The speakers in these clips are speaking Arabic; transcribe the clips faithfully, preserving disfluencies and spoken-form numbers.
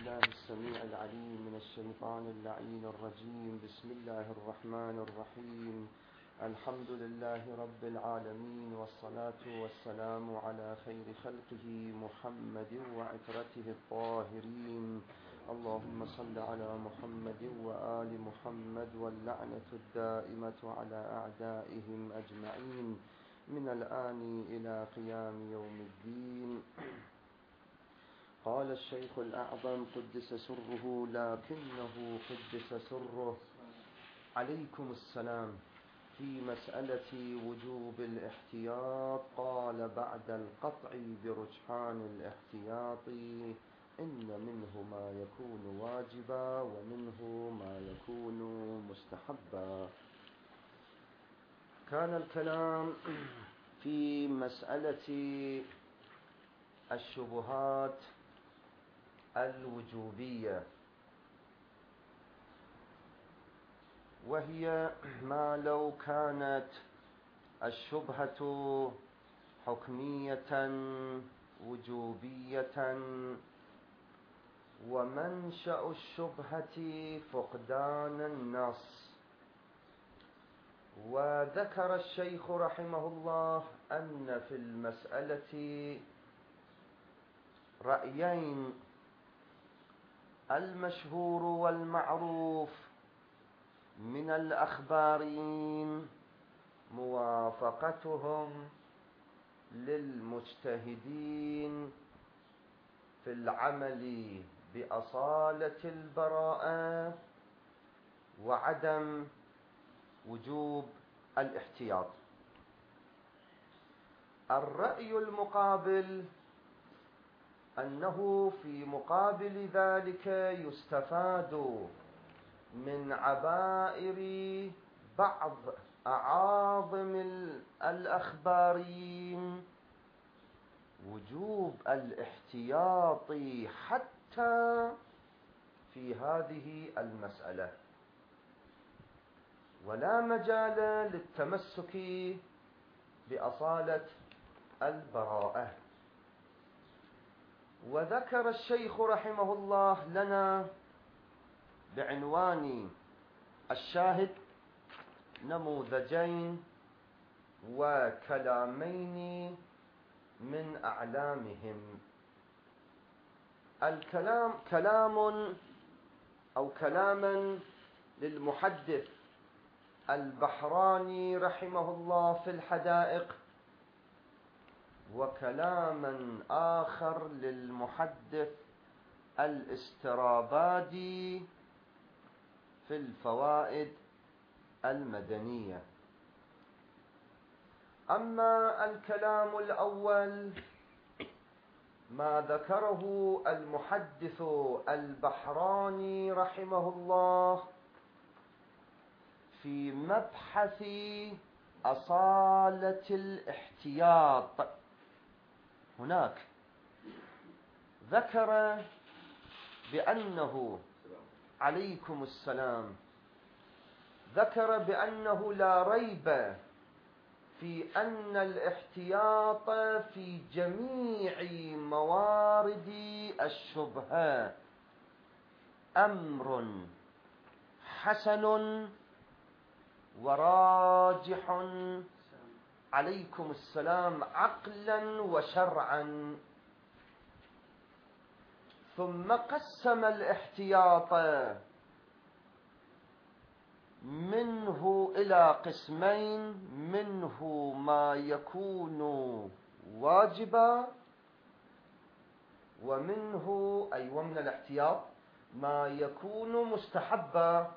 بالله السميع العليم من الشيطان اللعين الرجيم. بسم الله الرحمن الرحيم. الحمد لله رب العالمين، والصلاة والسلام على خير خلقه محمد وعترته الطاهرين. اللهم صل على محمد وآل محمد، واللعنة الدائمة على أعدائهم أجمعين من الآن إلى قيام يوم الدين. قال الشيخ الأعظم قدس سره، لكنه قدس سره، عليكم السلام، في مسألة وجوب الاحتياط. قال بعد القطع برجحان الاحتياط إن منه ما يكون واجبا ومنه ما يكون مستحبا. كان الكلام في مسألة الشبهات الوجوبية، وهي ما لو كانت الشبهة حكمية وجوبية، ومنشأ الشبهة فقدان النص. وذكر الشيخ رحمه الله أن في المسألة رأيين: المشهور والمعروف من الأخباريين موافقتهم للمجتهدين في العمل بأصالة البراءة وعدم وجوب الاحتياط. الرأي المقابل أنه في مقابل ذلك يستفاد من عبائر بعض أعاظم الأخباريين وجوب الاحتياط حتى في هذه المسألة، ولا مجال للتمسك بأصالة البراءة. وذكر الشيخ رحمه الله لنا بعنوان الشاهد نموذجين وكلامين من أعلامهم. الكلام كلام أو كلاما للمحدث البحراني رحمه الله في الحدائق، وكلاما آخر للمحدث الاسترابادي في الفوائد المدنية. أما الكلام الأول ما ذكره المحدث البحراني رحمه الله في مبحث أصالة الاحتياط. هناك ذكر بأنه عليكم السلام ذكر بأنه لا ريب في أن الاحتياط في جميع موارد الشبهة أمر حسن وراجح، عليكم السلام، عقلا وشرعا. ثم قسم الاحتياط منه إلى قسمين: منه ما يكون واجبا، ومنه أي ومن الاحتياط ما يكون مستحبا.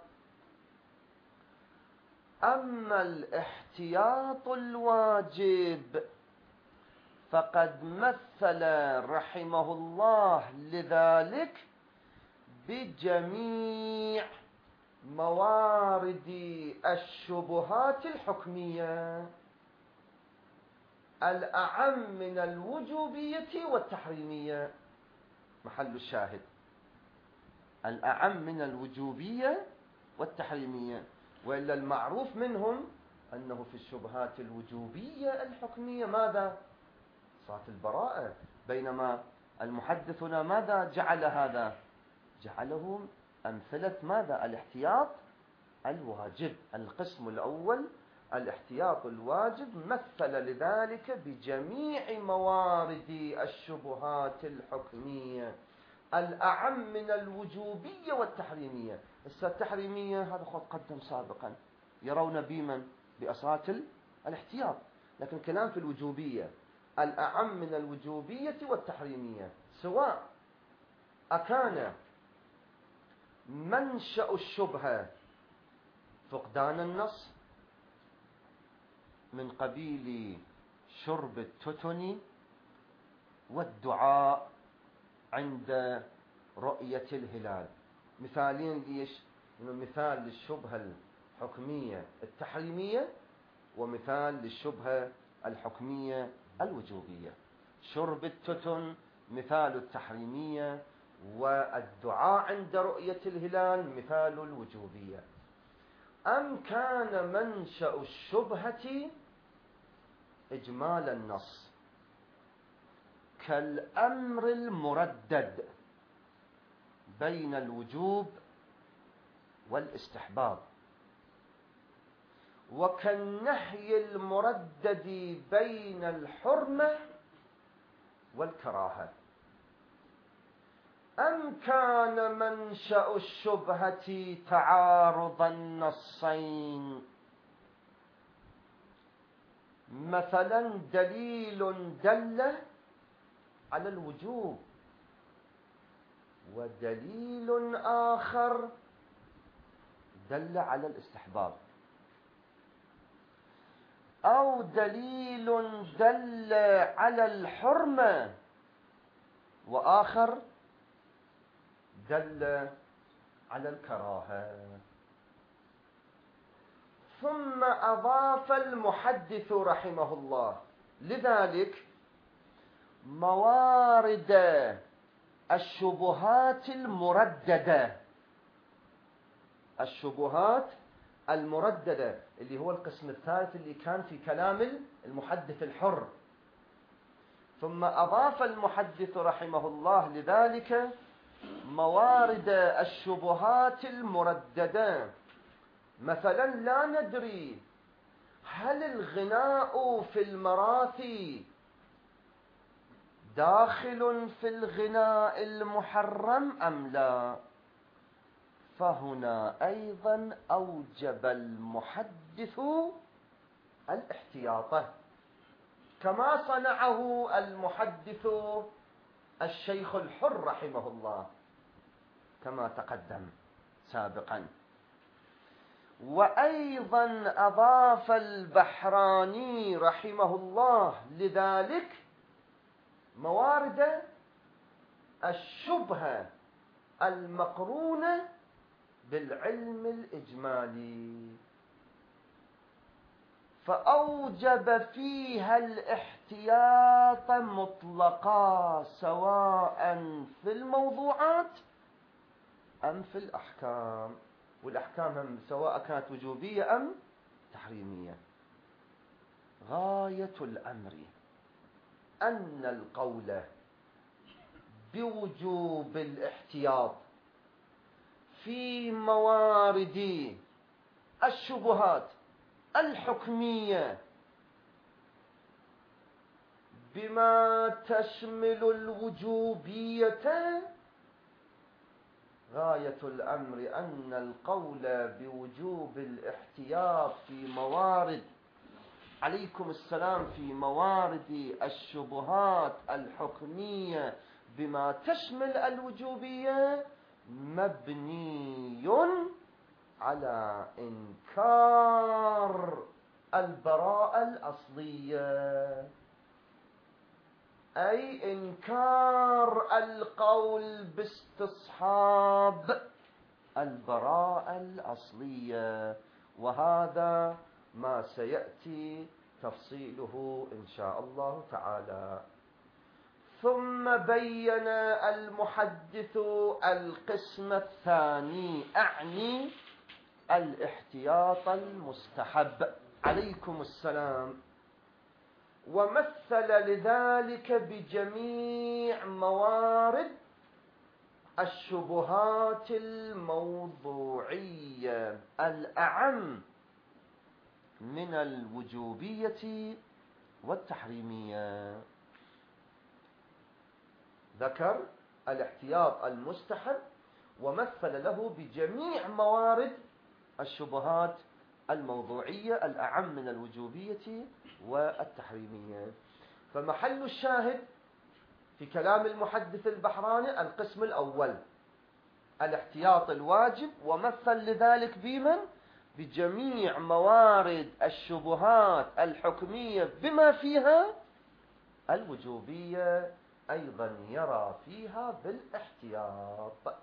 أما الاحتياط الواجب فقد مثل رحمه الله لذلك بجميع موارد الشبهات الحكمية، الأعم من الوجوبية والتحريمية. محل الشاهد الأعم من الوجوبية والتحريمية، وإلا المعروف منهم أنه في الشبهات الوجوبية الحكمية ماذا؟ صلاة البراءة. بينما المحدثنا ماذا جعل هذا؟ جعله أمثلة ماذا؟ الاحتياط الواجب. القسم الأول الاحتياط الواجب، مثل لذلك بجميع موارد الشبهات الحكمية الأعم من الوجوبية والتحريمية. التحريمية هذا قد قدم سابقا، يرون بمن؟ بأصالة الاحتياط، لكن كلام في الوجوبية الأعم من الوجوبية والتحريمية، سواء أكان منشأ الشبهة فقدان النص من قبيل شرب التتن والدعاء عند رؤية الهلال. مثالين ليش؟ مثال للشبهة الحكمية التحريمية، ومثال للشبهة الحكمية الوجوبية. شرب التتن مثال التحريمية، والدعاء عند رؤية الهلال مثال الوجوبية. أم كان منشأ الشبهة إجمال النص كالأمر المردد بين الوجوب والاستحباب، وكالنهي المردد بين الحرمة والكراهة. أم كان منشأ الشبهة تعارض النصين، مثلا دليل دل على الوجوب ودليل آخر دل على الاستحباب، أو دليل دل على الحرمة وآخر دل على الكراهة. ثم أضاف المحدث رحمه الله لذلك موارد الشبهات المرددة. الشبهات المرددة اللي هو القسم الثالث اللي كان في كلام المحدث الحر. ثم أضاف المحدث رحمه الله لذلك موارد الشبهات المرددة. مثلا لا ندري هل الغناء في المراثي داخل في الغناء المحرم أم لا، فهنا أيضا أوجب المحدث الاحتياط كما صنعه المحدث الشيخ الحر رحمه الله كما تقدم سابقا. وأيضا أضاف البحراني رحمه الله لذلك موارد الشبهة المقرونة بالعلم الإجمالي، فأوجب فيها الاحتياط مطلقا سواء في الموضوعات أم في الأحكام. والأحكام هم سواء كانت وجوبية أم تحريمية. غاية الأمر أن القول بوجوب الاحتياط في موارد الشبهات الحكمية بما تشمل الوجوبية، غاية الأمر أن القول بوجوب الاحتياط في موارد عليكم السلام في موارد الشبهات الحكمية بما تشمل الوجوبية مبني على إنكار البراءة الأصلية، أي إنكار القول باستصحاب البراءة الأصلية، وهذا ما سيأتي تفصيله إن شاء الله تعالى. ثم بين المحدث القسم الثاني، أعني الاحتياط المستحب عليكم السلام، ومثل لذلك بجميع موارد الشبهات الموضوعية الأعم من الوجوبية والتحريمية. ذكر الاحتياط المستحب ومثل له بجميع موارد الشبهات الموضوعية الأعم من الوجوبية والتحريمية. فمحل الشاهد في كلام المحدث البحراني القسم الأول الاحتياط الواجب، ومثل لذلك بمن؟ بجميع موارد الشبهات الحكمية بما فيها الوجوبية، أيضا يرى فيها بالاحتياط.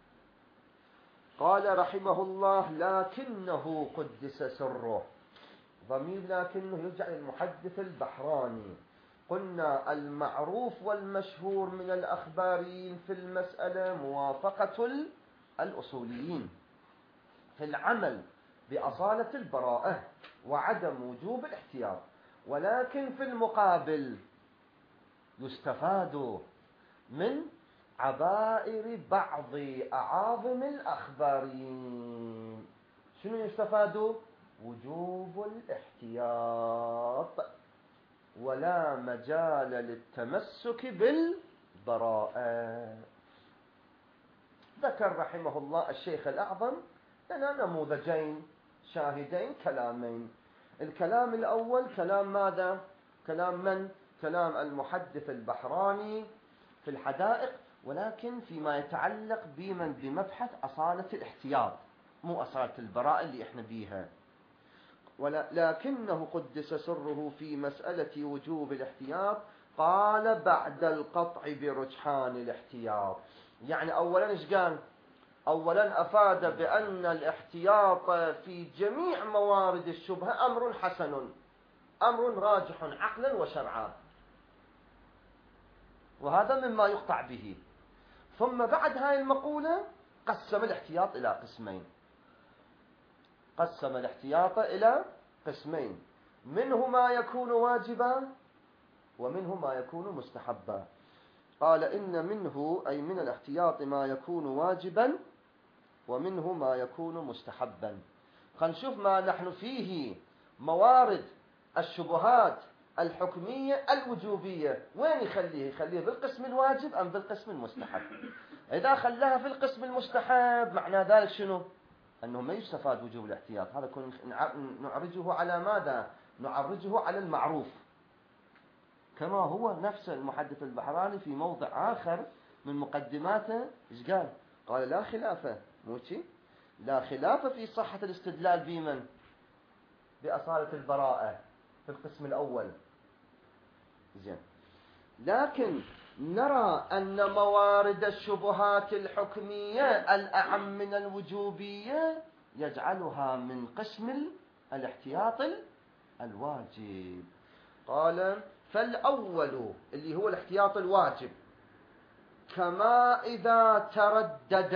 قال رحمه الله: لكنه قدس سره. ضمير لكنه يرجع للمحدث البحراني. قلنا المعروف والمشهور من الأخباريين في المسألة موافقة الأصوليين في العمل بأصالة البراءة وعدم وجوب الاحتياط، ولكن في المقابل يستفاد من عبائر بعض أعاظم الأخباريين. شنو يستفاد؟ وجوب الاحتياط ولا مجال للتمسك بالبراءة. ذكر رحمه الله الشيخ الأعظم لنا نموذجين شاهدين كلامين. الكلام الأول كلام ماذا؟ كلام من؟ كلام المحدث البحراني في الحدائق، ولكن فيما يتعلق بمن بمبحث أصالة الاحتياط، مو أصالة البراءة اللي احنا بيها. ولكنه قدس سره في مسألة وجوب الاحتياط قال بعد القطع برجحان الاحتياط. يعني أولا إيش قال؟ أولا أفاد بأن الاحتياط في جميع موارد الشبهة أمر حسن، أمر راجح عقلا وشرعا، وهذا مما يقطع به. ثم بعد هاي المقولة قسم الاحتياط إلى قسمين. قسم الاحتياط إلى قسمين، منه ما يكون واجبا ومنه ما يكون مستحبا. قال إن منه أي من الاحتياط ما يكون واجبا ومنه ما يكون مستحبا. خلينا نشوف ما نحن فيه موارد الشبهات الحكمية الوجوبية، وين يخليه؟ يخليه بالقسم الواجب أم بالقسم المستحب؟ إذا خلاها في القسم المستحب معنى ذلك شنو؟ أنه ما يستفاد وجوب الاحتياط. هذا كن نعرجه على ماذا؟ نعرجه على المعروف، كما هو نفس المحدث البحراني في موضع آخر من مقدماته إيش قال؟ قال لا خلاف، موشي لا خلاف في صحة الاستدلال بمن؟ بأصالة البراءة في القسم الأول. زين، لكن نرى أن موارد الشبهات الحكمية الأعم من الوجوبية يجعلها من قسم الاحتياط الواجب. قال فالأول اللي هو الاحتياط الواجب كما إذا تردد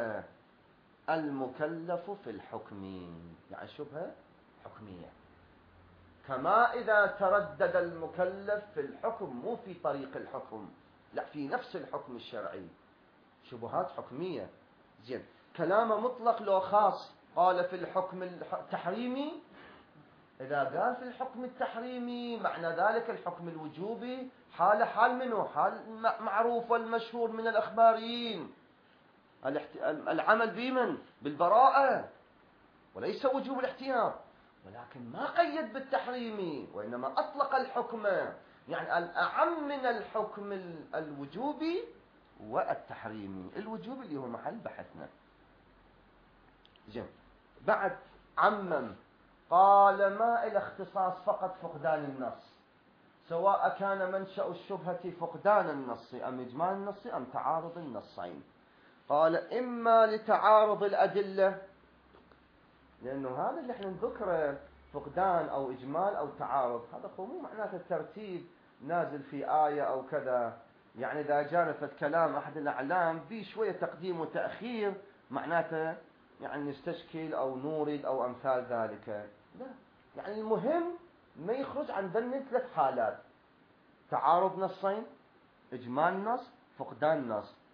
المكلف في الحكم، يعني شبهة حكمية، كما إذا تردد المكلف في الحكم، مو في طريق الحكم، لا في نفس الحكم الشرعي، شبهات حكمية. زين، كلام مطلق لو خاص. قال في الحكم التحريمي، إذا قال في الحكم التحريمي معنى ذلك الحكم الوجوبي حال حال منه؟ حال معروف والمشهور من الأخباريين العمل بمن؟ بالبراءة وليس وجوب الاحتياط. ولكن ما قيد بالتحريمي، وإنما أطلق الحكم، يعني الأعم من الحكم الوجوبي والتحريمي. الوجوبي اللي هو محل بحثنا. زين، بعد عمم قال ما إلى اختصاص فقط فقدان النص، سواء كان منشأ الشبهة فقدان النص أم إجمال النص أم تعارض النصين. قال إما لتعارض الأدلة، لأنه هذا اللي احنا نذكره فقدان أو إجمال أو تعارض، هذا مو معناته الترتيب نازل في آية أو كذا. يعني إذا جانفت كلام أحد الأعلام بي شوية تقديم وتأخير معناته يعني نستشكل أو نورد أو أمثال ذلك، لا. يعني المهم ما يخرج عن ذنب ثلاث حالات: تعارض نصين، إجمال نص، فقدان نص.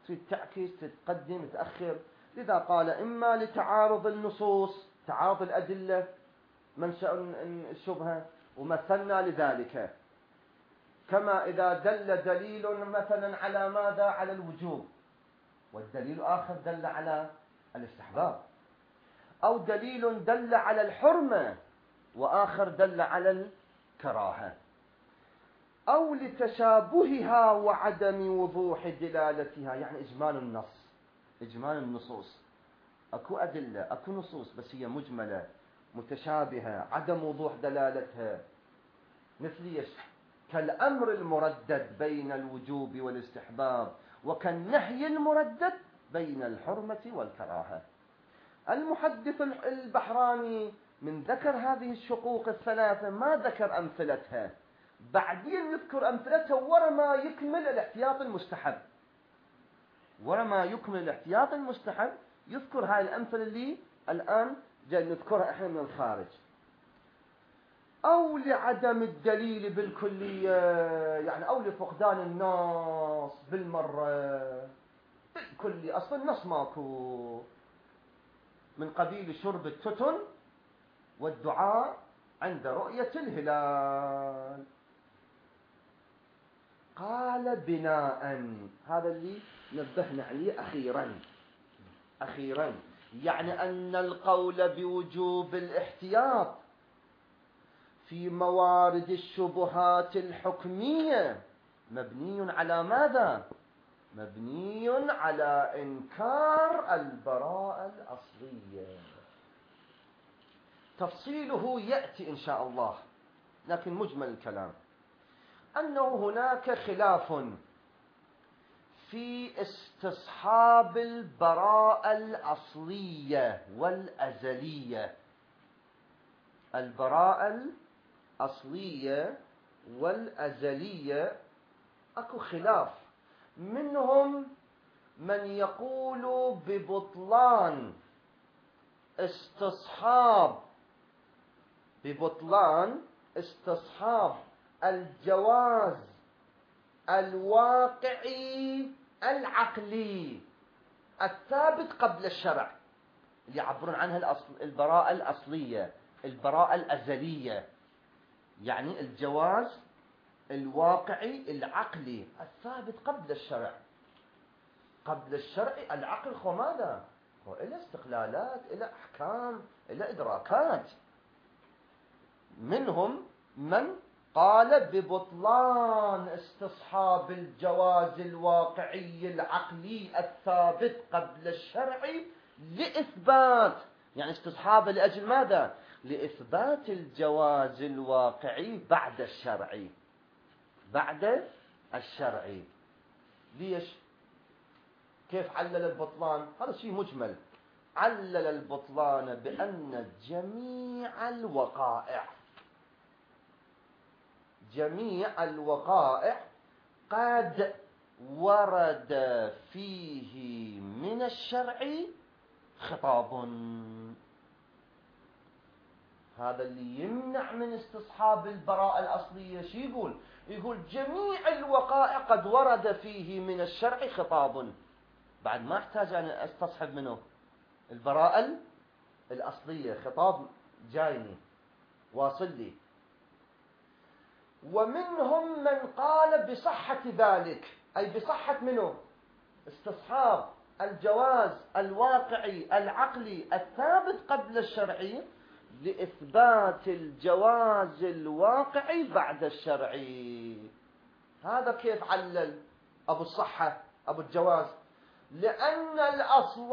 تريد تعكس تتقدم تأخر. لذا قال إما لتعارض النصوص، تعارض الأدلة منشأ الشبهة، ومثلنا لذلك، كما إذا دل دليل مثلا على ماذا؟ على الوجوب، والدليل آخر دل على الاستحباب، أو دليل دل على الحرمة وآخر دل على الكراهة، أو لتشابهها وعدم وضوح دلالتها، يعني إجمال النص، إجمال النصوص، أكو أدلة أكو نصوص بس هي مجملة متشابهة عدم وضوح دلالتها، مثل ايش؟ كالأمر المردد بين الوجوب والاستحباب، وكالنهي المردد بين الحرمة والكراهة. المحدث البحراني من ذكر هذه الشقوق الثلاثة ما ذكر أمثلتها، بعدين يذكر أمثلتها ورا ما يكمل الاحتياط المستحب، ورا ما يكمل الاحتياط المستحب يذكر هاي الأمثلة اللي الآن جاي نذكرها إحنا من الخارج. أو لعدم الدليل بالكلية، يعني أو لفقدان النص بالمرة بالكلي، أصلا النص ماكو، من قبيل شرب التتن والدعاء عند رؤية الهلال. قال بناء، هذا اللي نبهنا عليه أخيرا أخيرا يعني أن القول بوجوب الاحتياط في موارد الشبهات الحكمية مبني على ماذا؟ مبني على إنكار البراءة الأصلية. تفصيله يأتي إن شاء الله، لكن مجمل الكلام أنه هناك خلاف في استصحاب البراءة الأصلية والأزلية. البراءة الأصلية والأزلية أكو خلاف، منهم من يقول ببطلان استصحاب ببطلان استصحاب الجواز الواقعي العقلي الثابت قبل الشرع، اللي يعبرون عنها الأصل البراءة الأصلية، البراءة الأزلية، يعني الجواز الواقعي العقلي الثابت قبل الشرع. قبل الشرع العقل خو ماذا؟ هو إلى استقلالات، إلى أحكام، إلى إدراكات. منهم من قال ببطلان استصحاب الجواز الواقعي العقلي الثابت قبل الشرع لإثبات، يعني استصحابه لأجل ماذا؟ لإثبات الجواز الواقعي بعد الشرعي، بعد الشرعي. ليش؟ كيف علل البطلان؟ هذا شيء مجمل. علل البطلان بأن جميع الوقائع جميع الوقائع قد ورد فيه من الشرع خطاب. هذا اللي يمنع من استصحاب البراءة الأصلية. شو يقول؟ يقول جميع الوقائع قد ورد فيه من الشرع خطاب، بعد ما احتاج أن استصحب منه البراءة الأصلية، خطاب جايني واصل لي. ومنهم من قال بصحة ذلك، أي بصحة منه استصحاب الجواز الواقعي العقلي الثابت قبل الشرعي لإثبات الجواز الواقعي بعد الشرعي. هذا كيف علل أبو الصحة أبو الجواز؟ لأن الأصل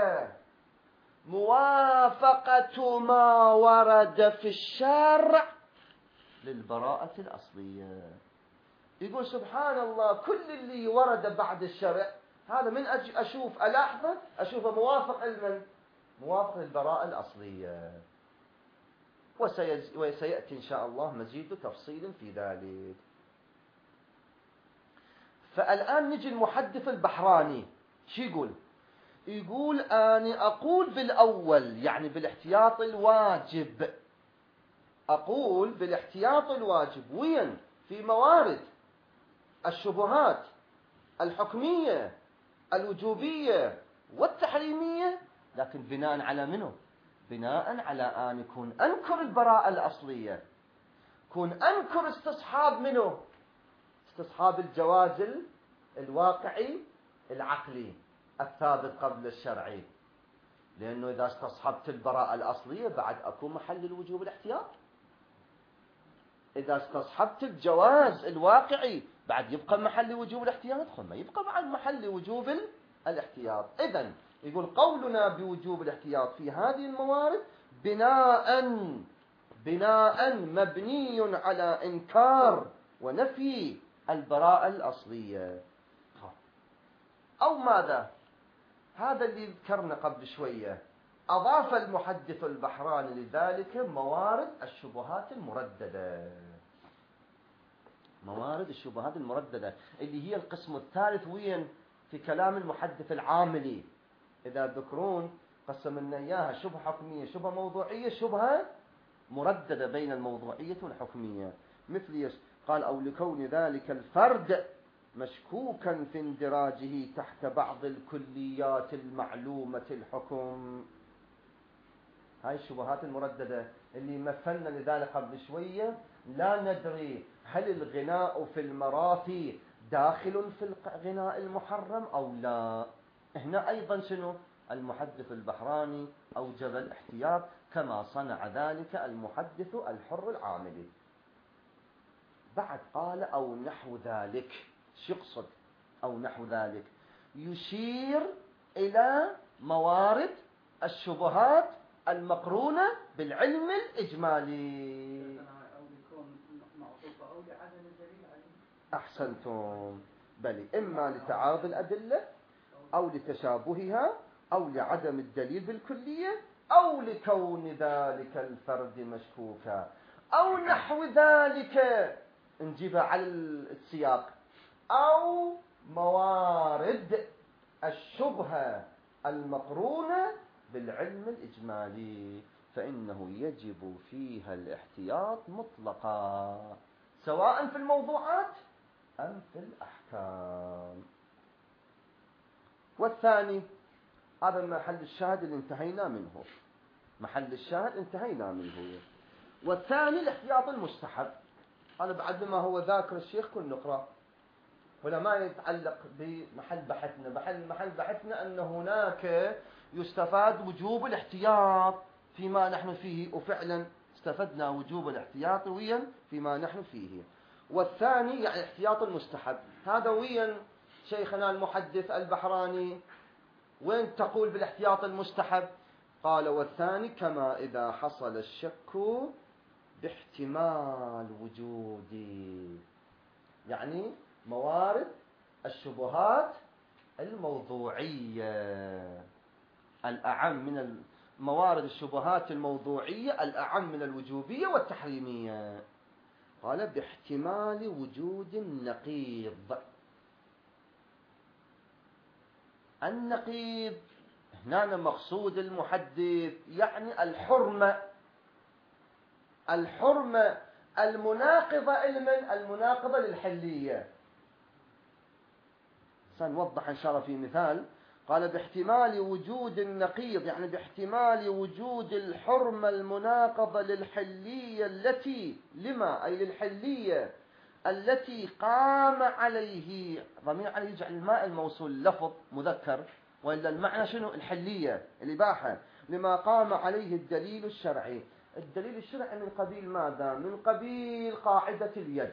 موافقة ما ورد في الشرع للبراءة الأصلية. يقول سبحان الله كل اللي ورد بعد الشرع هذا من أجي أشوف ألاحظه أشوفه موافق لمن؟ موافق للبراءة الأصلية. وسيأتي إن شاء الله مزيد تفصيل في ذلك. فالآن نجي المحدث البحراني شو يقول؟ يقول أنا أقول بالأول، يعني بالاحتياط الواجب، أقول بالاحتياط الواجب وين؟ في موارد الشبهات الحكمية الوجوبية والتحريمية، لكن بناء على منه؟ بناء على أن يكون أنكر البراءة الأصلية، كون أنكر استصحاب منه؟ استصحاب الجواز الواقعي العقلي الثابت قبل الشرعي، لأنه إذا استصحبت البراءة الأصلية بعد أكون محل الوجوب الاحتياط. إذا استصحبت الجواز الواقعي بعد يبقى محل وجوب الاحتياط، خل ما يبقى بعد محل وجوب الاحتياط. إذن يقول قولنا بوجوب الاحتياط في هذه الموارد بناء بناء مبني على إنكار ونفي البراءة الأصلية. أو ماذا؟ هذا اللي ذكرنا قبل شوية. أضاف المحدث البحراني لذلك موارد الشبهات المرددة. موارد الشبهات المرددة اللي هي القسم الثالث وين في كلام المحدث العاملي. إذا ذكرون قسم لنا إياها شبهة حكمية، شبهة موضوعية، شبهة مرددة بين الموضوعية والحكمية. مثل يش قال أو لكون ذلك الفرد مشكوكا في اندراجه تحت بعض الكليات المعلومة الحكم. هاي الشبهات المرددة اللي مثلنا لذلك قبل شوية. لا ندري هل الغناء في المراثي داخل في الغناء المحرم أو لا. هنا أيضا شنو؟ المحدث البحراني أوجب الاحتياط كما صنع ذلك المحدث الحر العاملي. بعد قال أو نحو ذلك. شو يقصد أو نحو ذلك؟ يشير إلى موارد الشبهات المقرونة بالعلم الإجمالي. أحسنتم. بل إما لتعارض الأدلة أو لتشابهها أو لعدم الدليل بالكلية أو لكون ذلك الفرد مشكوكا أو نحو ذلك، نجيبها على السياق. أو موارد الشبهة المقرونة بالعلم الإجمالي فإنه يجب فيها الاحتياط مطلقا سواء في الموضوعات أم في الأحكام. والثاني هذا محل الشاهد اللي انتهينا منه، محل الشاهد انتهينا منه. والثاني الاحتياط المستحب. هذا بعد ما هو ذاكر الشيخ كل نقرأ ولا ما يتعلق بمحل بحثنا. محل محل بحثنا أن هناك يستفاد وجوب الاحتياط فيما نحن فيه، وفعلا استفدنا وجوب الاحتياط ويا فيما نحن فيه. والثاني يعني احتياط المستحب. هذا وين شيخنا المحدث البحراني وين تقول بالاحتياط المستحب؟ قال والثاني كما إذا حصل الشك باحتمال وجودي، يعني موارد الشبهات الموضوعية الأعم من موارد الشبهات الموضوعية الأعم من الوجوبية والتحريمية. قال باحتمال وجود النقيض. النقيض هنا مقصود المحدث يعني الحرمة، الحرمة المناقضة لمن؟ المناقضة للحلية. سنوضح إن شاء الله في مثال. قال باحتمال وجود النقيض يعني باحتمال وجود الحرمة المناقضة للحلية التي لما أي للحلية التي قام عليه ضمير عليه يجعل الماء الموصول لفظ مذكر وإلا المعنى شنو؟ الحلية الإباحة لما قام عليه الدليل الشرعي. الدليل الشرعي من قبيل ماذا؟ من قبيل قاعدة اليد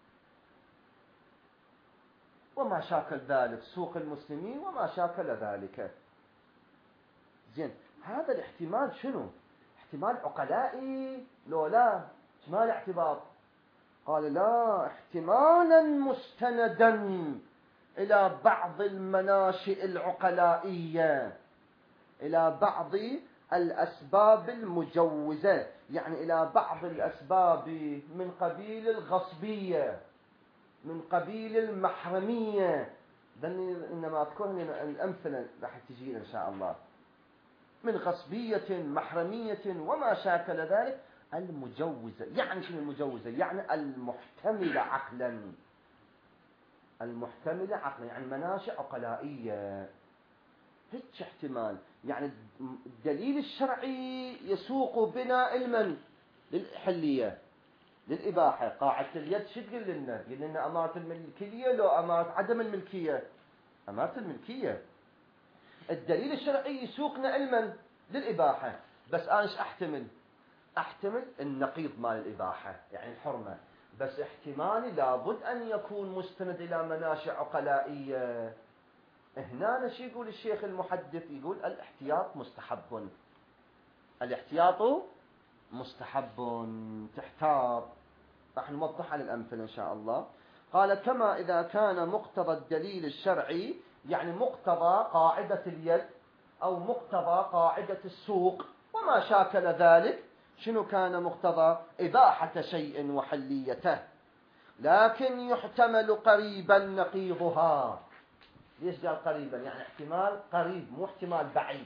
وما شاكل ذلك، سوق المسلمين وما شاكل ذلك. زين هذا الاحتمال شنو؟ احتمال عقلائي لو لا ما الاعتبار؟ قال لا، احتمالا مستندا إلى بعض المناشئ العقلائية، إلى بعض الأسباب المجوزة، يعني إلى بعض الأسباب من قبيل الغصبية من قبيل المحرمية. إنما أذكرهم الأمثلة راح تجينا إن شاء الله. من غصبية محرمية وما شاكل ذلك المجوزة. يعني شنو المجوزة؟ يعني المحتملة عقلا، المحتملة عقلا، يعني مناشئ عقلائية. هيك احتمال، يعني الدليل الشرعي يسوق بنا علما للحلية للإباحة. قاعدة اليد شو تقول لنا؟ تقول لنا أمارة الملكية لو أمارة عدم الملكية؟ أمارة الملكية. الدليل الشرعي يسوقنا علما للإباحة، بس أنا ايش أحتمل؟ أحتمل النقيض مال الإباحة، يعني الحرمة، بس احتمالي لابد أن يكون مستند إلى مناشئ عقلائية. هنا شو يقول الشيخ المحدث؟ يقول الاحتياط مستحب. الاحتياط مستحب، تحتاط. راح نوضح عن الأمثلة إن شاء الله. قال كما إذا كان مقتضى الدليل الشرعي، يعني مقتضى قاعدة اليد أو مقتضى قاعدة السوق وما شاكل ذلك. شنو كان مقتضى؟ إباحة شيء وحليته، لكن يحتمل قريبا نقيضها. ليش قال قريبا؟ يعني احتمال قريب مو احتمال بعيد.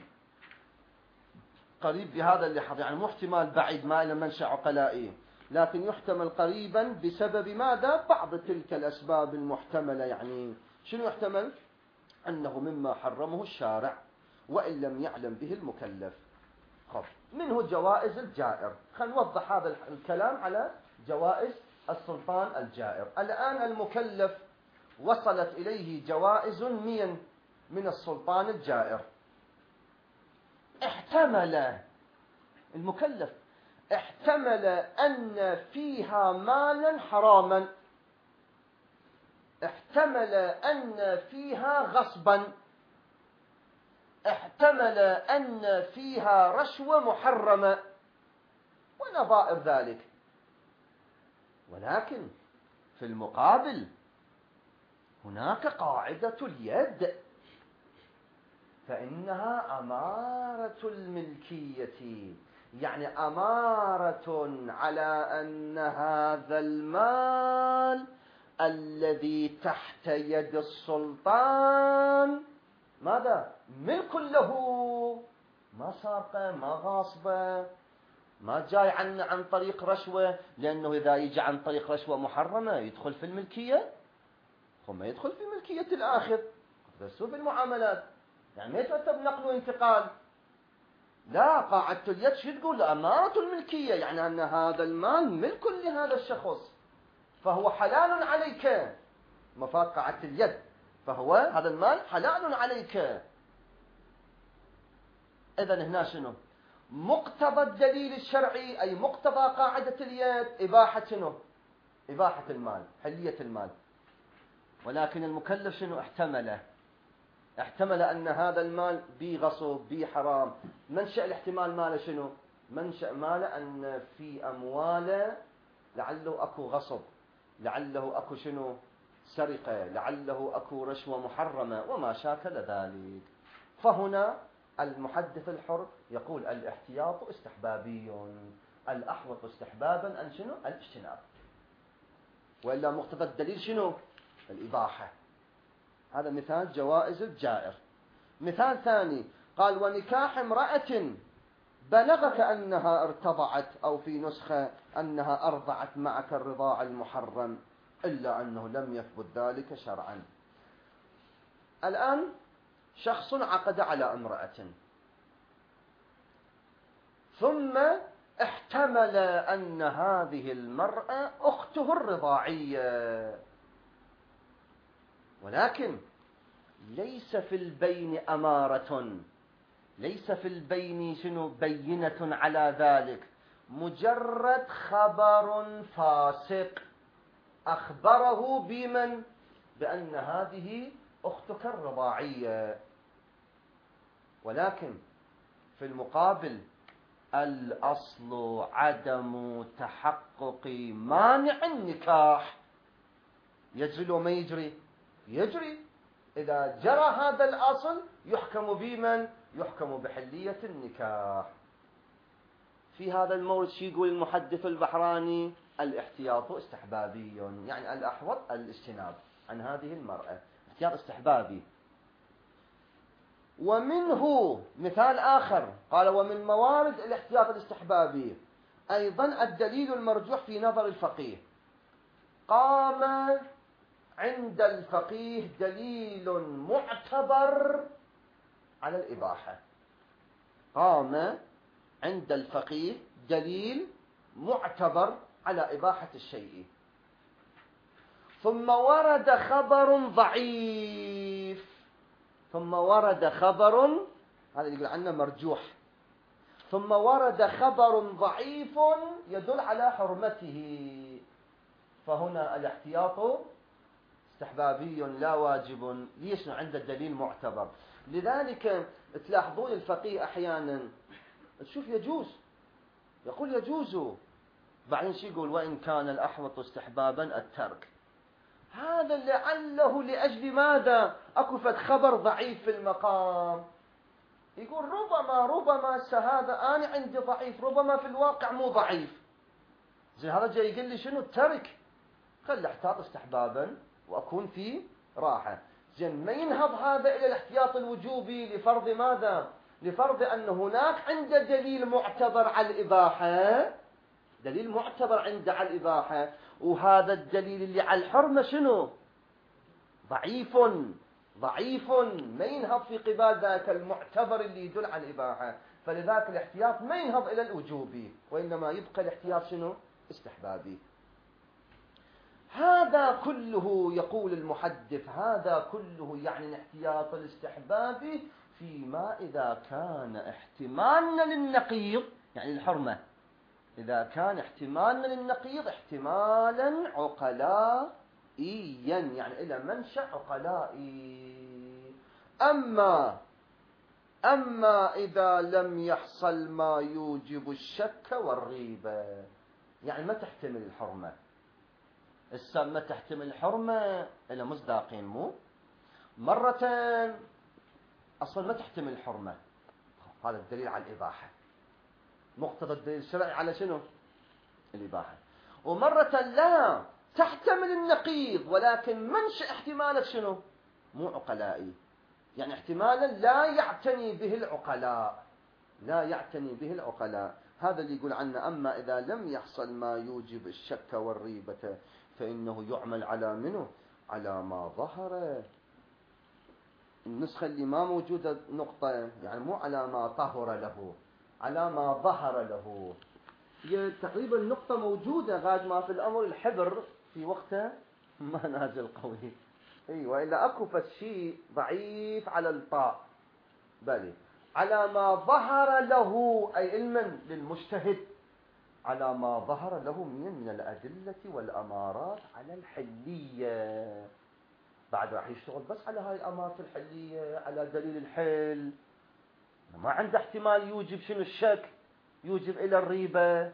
قريب بهذا اللحظة، يعني مو احتمال بعيد ما إلى منشأ عقلائي، لكن يحتمل قريبا بسبب ماذا؟ بعض تلك الأسباب المحتملة. يعني شنو يحتمل؟ أنه مما حرمه الشارع وإن لم يعلم به المكلف. خب منه جوائز الجائر. خلينا نوضح هذا الكلام على جوائز السلطان الجائر. الآن المكلف وصلت إليه جوائز من من السلطان الجائر. احتمل المكلف احتمل أن فيها مالا حراما، احتمل أن فيها غصبا، احتمل أن فيها رشوة محرمة ونظائر ذلك. ولكن في المقابل هناك قاعدة اليد، فإنها أمارة الملكية، يعني أمارة على أن هذا المال الذي تحت يد السلطان ماذا؟ ملك له، ما سارقة، ما غاصبة، ما جاي عن عن طريق رشوة، لأنه إذا يجي عن طريق رشوة محرمة يدخل في الملكية، ثم يدخل في ملكية الآخر، بس في المعاملات يعني ما يترتب نقل وانتقال. لا، قاعدة اليد شو تقول؟ أمارة الملكية، يعني أن هذا المال ملك لهذا الشخص فهو حلال عليك. مفاد قاعدة اليد، فهو هذا المال حلال عليك. إذن هنا شنو؟ مقتضى الدليل الشرعي أي مقتضى قاعدة اليد إباحة شنو؟ إباحة المال، حلية المال. ولكن المكلف شنو؟ احتمله احتمل أن هذا المال بي غصب بي حرام. منشأ الاحتمال ماله شنو؟ منشأ ماله أن في أمواله لعله أكو غصب، لعله أكو شنو؟ سرقة، لعله أكو رشوة محرمة وما شاكل ذلك. فهنا المحدث الحر يقول الاحتياط استحبابي، الأحوط استحبابا أن شنو؟ الاجتناب. وإلا مقتضى الدليل شنو؟ الإباحة. هذا مثال جوائز الجائر. مثال ثاني قال ونكاح امرأة بلغك أنها ارتضعت، أو في نسخة أنها أرضعت معك الرضاع المحرم، إلا أنه لم يثبت ذلك شرعا. الآن شخص عقد على امرأة ثم احتمل أن هذه المرأة أخته الرضاعية، ولكن ليس في البين أمارة، ليس في البين شنو؟ بينة على ذلك، مجرد خبر فاسق أخبره بمن؟ بأن هذه أختك الرضاعية. ولكن في المقابل الأصل عدم تحقق مانع النكاح. يجري لو ما يجري؟ يجري. إذا جرى هذا الأصل يحكم بمن؟ يحكم بحلية النكاح. في هذا المورد شو يقول المحدث البحراني؟ الاحتياط استحبابي، يعني الأحوط الاجتناب عن هذه المرأة، احتياط استحبابي. ومنه مثال آخر قال ومن موارد الاحتياط الاستحبابي أيضا الدليل المرجوح في نظر الفقيه. قام عند الفقيه دليل معتبر على الإباحة. قام عند الفقيه دليل معتبر على إباحة الشيء، ثم ورد خبر ضعيف، ثم ورد خبر، هذا اللي يقول عنه مرجوح، ثم ورد خبر ضعيف يدل على حرمته، فهنا الاحتياط استحبابي لا واجب. ليش؟ عند الدليل معتبر. لذلك تلاحظون الفقيه أحيانا تشوف يجوز، يقول يجوز، بعدين شو يقول؟ وإن كان الأحوط استحبابا الترك. هذا لعله لأجل ماذا؟ أكو فد خبر ضعيف في المقام، يقول ربما ربما هذا أنا عندي ضعيف، ربما في الواقع مو ضعيف. زين هذا جاي يقول لي شنو؟ الترك. خلي احتاط استحبابا وأكون في راحة. زين ما ينهض هذا إلى الاحتياط الوجوبي لفرض ماذا؟ لفرض أن هناك عند دليل معتبر على الإباحة، دليل معتبر عند على الإباحة، وهذا الدليل اللي على الحرمة شنو؟ ضعيف ضعيف، ما ينهض في قبال ذاك المعتبر اللي يدل على الإباحة. فلذلك الاحتياط ما ينهض إلى الوجوبي، وإنما يبقى الاحتياط شنو؟ استحبابي. هذا كله يقول المحدث، هذا كله يعني الاحتياط الاستحبابي فيما إذا كان احتمالنا للنقيض، يعني الحرمة، إذا كان احتمالنا للنقيض احتمالا عقلائيا، يعني إلى منشأ عقلائي. أما أما إذا لم يحصل ما يوجب الشك والريبة، يعني ما تحتمل الحرمة، السا ما تحتمل الحرمة إلى مصداقين، مو مرة أصلا ما تحتمل الحرمة، هذا الدليل على الإباحة، مقتضى الدليل الشرعي على شنو؟ الإباحة. ومرة لا تحتمل النقيض، ولكن منشأ احتمالك شنو؟ مو عقلائي، يعني احتمالا لا يعتني به العقلاء، لا يعتني به العقلاء. هذا اللي يقول عنه أما إذا لم يحصل ما يوجب الشك والريبة فإنه يعمل على منه؟ على ما ظهر. النسخة اللي ما موجودة نقطة، يعني مو على ما طهر له، على ما ظهر له. هي تقريبا النقطة موجودة، غاد ما في الأمر الحبر في وقته ما نازل قوي. اي وإلا أكو فشي ضعيف على الطاء، بل على ما ظهر له، أي علما للمجتهد، على ما ظهر له من من الأدلة والأمارات على الحلية. بعد راح يشتغل بس على هاي الأمارات الحلية، على دليل الحل، ما عنده احتمال يوجب شنو؟ الشك، يوجب إلى الريبة.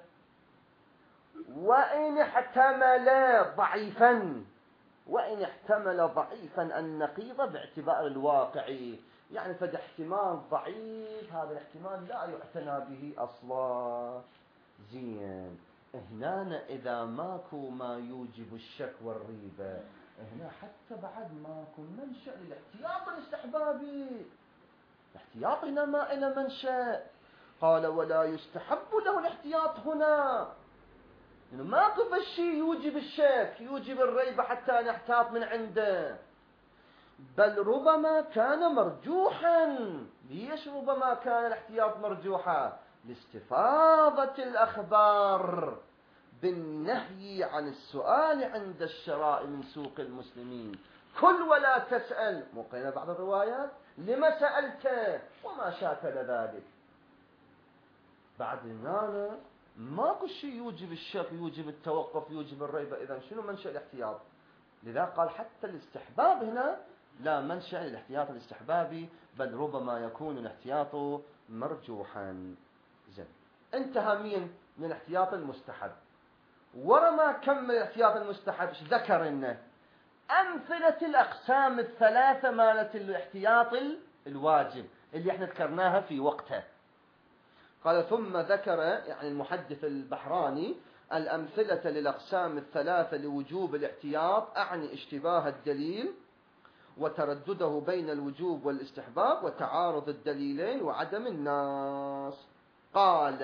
وإن احتمل ضعيفا، وإن احتمل ضعيفا النقيض باعتبار الواقعي، يعني فد احتمال ضعيف، هذا الاحتمال لا يعتنى به أصلا. زين هنا إذا ماكو ما يوجب الشك والريبة، هنا حتى بعد ماكو منشأ للاحتياط الاستحبابي، الاحتياط هنا ما إلى منشأ. قال ولا يستحب له الاحتياط هنا، إنه ماكو بشي يوجب الشك يوجب الريبة حتى نحتاط من عنده، بل ربما كان مرجوحا. ليش ربما كان الاحتياط مرجوحا؟ لاستفاضة الأخبار بالنهي عن السؤال عند الشراء من سوق المسلمين. كل ولا تسأل، مو قيل بعض الروايات لما سألت وما شاكل ذلك. بعد هنا ماكو شيء يوجب الشك يوجب التوقف يوجب الريبة، إذا شنو منشأ الاحتياط؟ لذا قال حتى الاستحباب هنا لا منشأ للاحتياط الاستحبابي، بل ربما يكون الاحتياط مرجوحا. زين انتهى مين من الاحتياط المستحب. ورما كمل الاحتياط المستحب ايش ذكر انه امثلة الاقسام الثلاثة مالت الاحتياط الواجب اللي احنا ذكرناها في وقتها. قال ثم ذكر يعني المحدث البحراني الأمثلة للأقسام الثلاثة لوجوب الاحتياط، أعني اشتباه الدليل وتردده بين الوجوب والاستحباب وتعارض الدليلين وعدم الناس. قال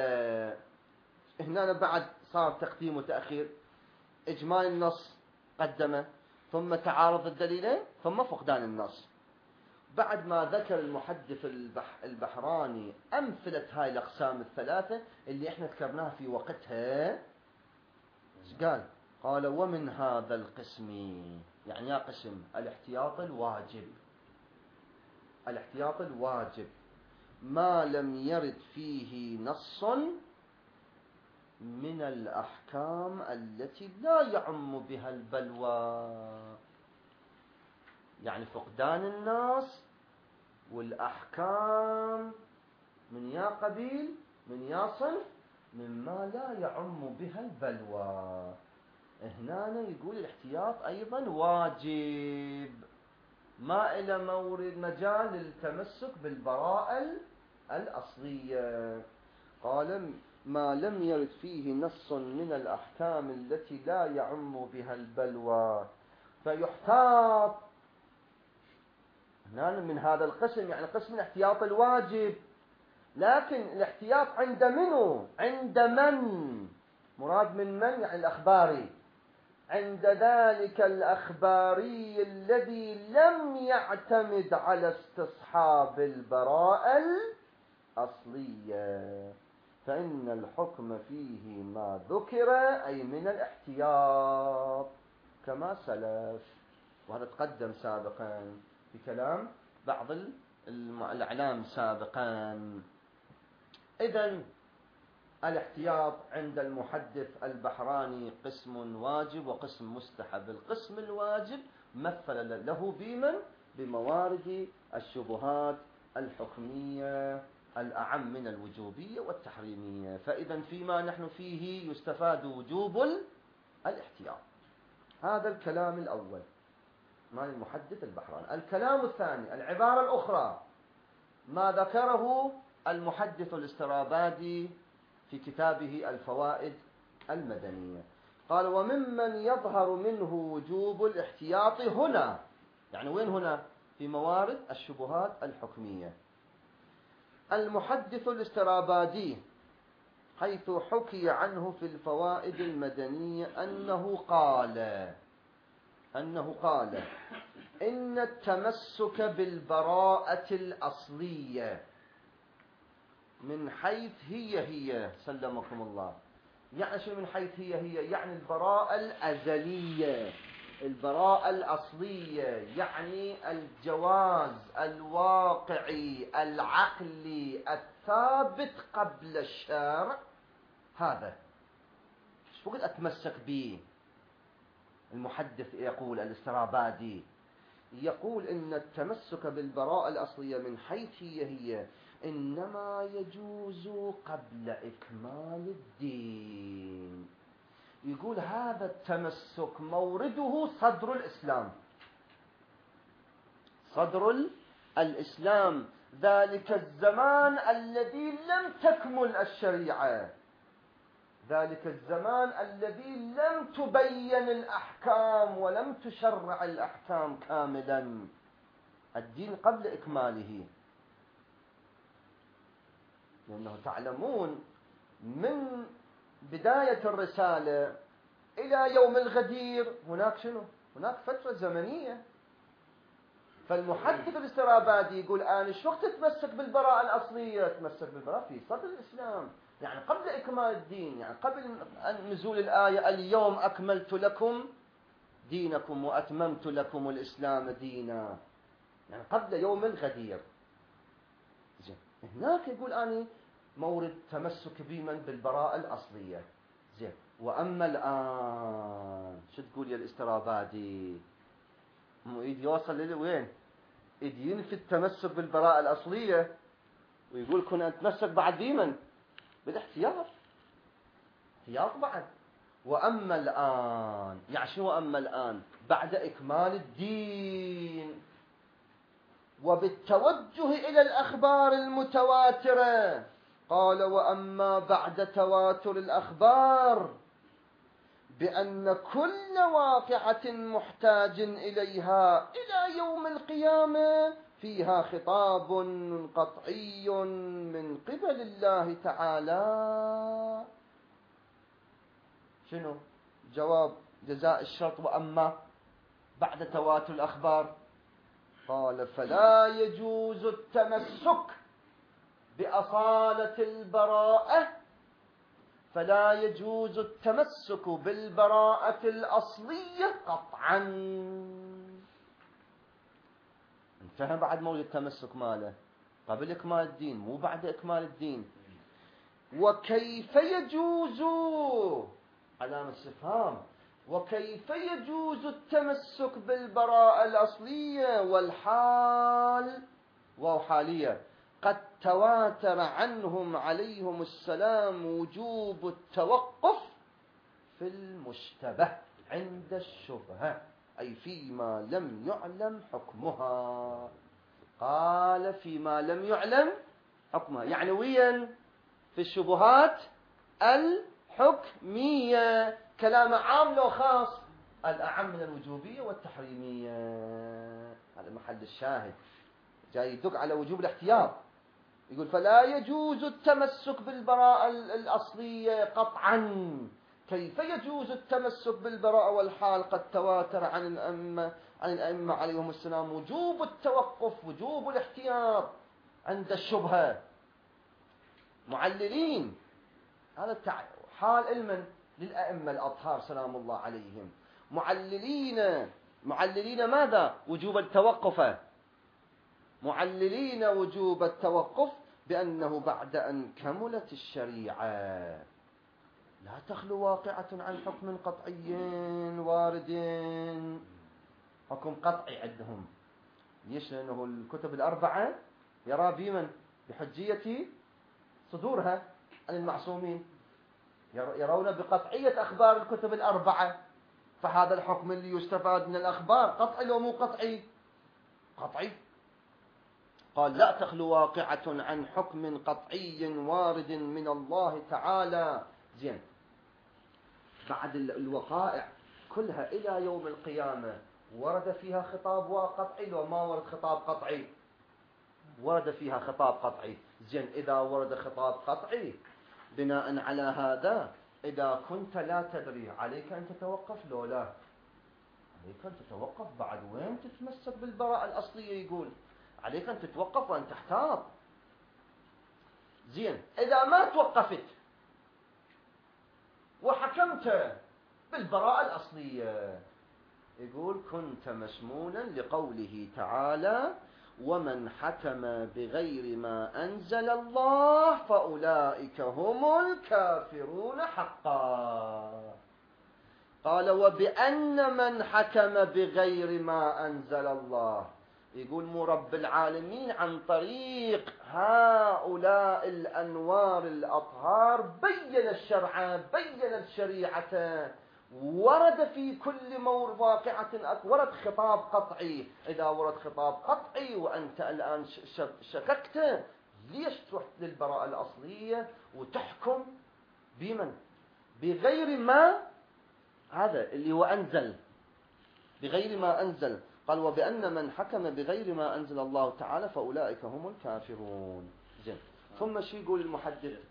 هنا بعد صار تقديم وتأخير، إجمال النص قدمه، ثم تعارض الدليلين ثم فقدان النص. بعد ما ذكر المحدث البح البحراني أمثلة هاي الأقسام الثلاثة اللي احنا ذكرناها في وقتها، قال قال ومن هذا القسم، يعني يا قسم الاحتياط الواجب، الاحتياط الواجب ما لم يرد فيه نص من الأحكام التي لا يعم بها البلوى، يعني فقدان الناس والأحكام من يا قبيل من يا صنف مما لا يعم بها البلوى. هنا يقول الاحتياط أيضا واجب، ما إلى مورد مجال للتمسك بالبراءة الأصلية. قال ما لم يرد فيه نص من الأحكام التي لا يعم بها البلوى فيحتاط. هنا من هذا القسم، يعني قسم الاحتياط الواجب، لكن الاحتياط عند منه؟ عند من؟ مراد من من؟ يعني الأخباري. عند ذلك الأخباري الذي لم يعتمد على استصحاب البراءة الأصلية، فإن الحكم فيه ما ذكر أي من الاحتياط كما سلف، وهذا تقدم سابقا بكلام بعض الأعلام سابقا. إذن الاحتياط عند المحدث البحراني قسم واجب وقسم مستحب. القسم الواجب مثل له بمن؟ بموارد الشبهات الحكمية الأعم من الوجوبية والتحريمية. فإذا فيما نحن فيه يستفاد وجوب الاحتياط. هذا الكلام الأول مال المحدث البحراني. الكلام الثاني، العبارة الأخرى، ما ذكره المحدث الاسترابادي في كتابه الفوائد المدنية. قال وممن يظهر منه وجوب الاحتياط هنا، يعني وين هنا؟ في موارد الشبهات الحكمية. المحدث الاسترابادي حيث حكي عنه في الفوائد المدنية أنه قال أنه قال إن التمسك بالبراءة الأصلية من حيث هي هي سلمكم الله، يعني شو من حيث هي هي؟ يعني البراءة الأزلية، البراءة الأصلية، يعني الجواز الواقعي العقلي الثابت قبل الشرع. هذا شو قد أتمسك به؟ المحدث يقول الاسترابادي يقول إن التمسك بالبراءة الأصلية من حيث هي هي إنما يجوز قبل إكمال الدين. يقول هذا التمسك مورده صدر الإسلام، صدر الإسلام، ذلك الزمان الذي لم تكمل الشريعة، ذلك الزمان الذي لم تبين الأحكام ولم تشرع الأحكام كاملا، الدين قبل إكماله. لأنه تعلمون من بداية الرسالة إلى يوم الغدير هناك شنو؟ هناك فترة زمنية. فالمحدث الاسترابادي يقول أنا شو وقت تتمسك بالبراءة الأصلية؟ تمسك بالبراءة في صدر الإسلام، يعني قبل إكمال الدين، يعني قبل نزول الآية اليوم أكملت لكم دينكم وأتممت لكم الإسلام دينا، يعني قبل يوم الغدير. زين هناك يقول أنا مورد تمسك بمن؟ بالبراءة الأصلية. زين وأما الآن شو تقول يا الاسترابادي؟ يريد يوصل لوين؟ يريد ينفي التمسك بالبراءة الأصلية ويقول كن أتمسك بعد بمن؟ بالاحتياط، احتياط بعد. وأما الآن، يعني شو أما الآن؟ بعد إكمال الدين وبالتوجه إلى الأخبار المتواترة. قال وأما بعد تواتر الأخبار بأن كل واقعة محتاج إليها إلى يوم القيامة فيها خطاب قطعي من قبل الله تعالى. شنو جواب جزاء الشرط وأما؟ بعد تواتر الأخبار. قال فلا يجوز التمسك بأصالة البراءة فلا يجوز التمسك بالبراءة الأصلية قطعا. انتهى بعد موجود التمسك ماله قبل إكمال الدين مو بعد إكمال الدين. وكيف يجوز علامة استفهام وكيف يجوز التمسك بالبراءة الأصلية والحال وحالية قد تواتر عنهم عليهم السلام وجوب التوقف في المشتبه عند الشبهة أي فيما لم يعلم حكمها. قال فيما لم يعلم حكمها يعني وين في الشبهات الحكمية. كلام عام لو خاص الأعم من الوجوبية والتحريمية. هذا محل الشاهد جاي يدق على وجوب الاحتياط. يقول فلا يجوز التمسك بالبراءة الأصلية قطعا. كيف يجوز التمسك بالبراءة والحال قد تواتر عن الأئمة عن الأئمة عليهم السلام وجوب التوقف وجوب الاحتياط عند الشبهة. معللين هذا حال علما للأئمة الأطهار سلام الله عليهم. معللين معللين ماذا؟ وجوب التوقف. معللين وجوب التوقف بأنه بعد أن كملت الشريعة لا تخلو واقعة عن حكم قطعي وارد. حكم قطعي عندهم ليش؟ لأنه الكتب الأربعة يرى بمن؟ بحجية صدورها عن المعصومين. يرون بقطعية أخبار الكتب الأربعة. فهذا الحكم اللي يستفاد من الأخبار قطعي لو مو قطعي؟ قطعي. قال لا تخلو واقعة عن حكم قطعي وارد من الله تعالى. زين بعد الوقائع كلها إلى يوم القيامة ورد فيها خطاب قطعي لو ما ورد خطاب قطعي؟ ورد فيها خطاب قطعي. زين إذا ورد خطاب قطعي بناء على هذا إذا كنت لا تدري عليك أن تتوقف لو لا؟ عليك أن تتوقف. بعد وين تتمسك بالبراءة الأصلية؟ يقول عليك أن تتوقف وأن تحتاط. زين إذا ما توقفت وحكمت بالبراءة الأصلية يقول كنت مسمونا لقوله تعالى ومن حكم بغير ما أنزل الله فأولئك هم الكافرون حقا. قال وبأن من حكم بغير ما أنزل الله يقول مو رب العالمين عن طريق هؤلاء الأنوار الأطهار بين الشرع بين الشريعة. ورد في كل واقعة ورد خطاب قطعي. إذا ورد خطاب قطعي وأنت الآن شككت ليش تروح للبراءة الأصلية وتحكم بمن؟ بغير ما هذا اللي هو أنزل بغير ما أنزل. قال وبأن من حكم بغير ما أنزل الله تعالى فأولئك هم الكافرون. زين ثم شو يقول المحدث؟